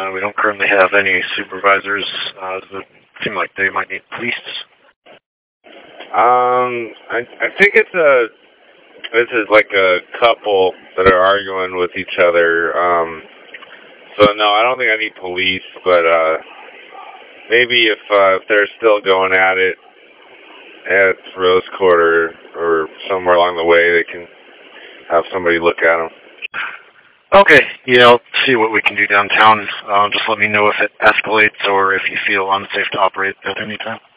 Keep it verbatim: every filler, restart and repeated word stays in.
Uh, we don't currently have any supervisors. Uh, does it seem like they might need police? Um, I I think it's a this is like a couple that are arguing with each other. Um, so no, I don't think I need police, but uh, maybe if uh, if they're still going at it at Rose Quarter or somewhere along the way, they can have somebody look at them. Okay, yeah, I'll see what we can do downtown. Uh, just let me know if it escalates or if you feel unsafe to operate at any time.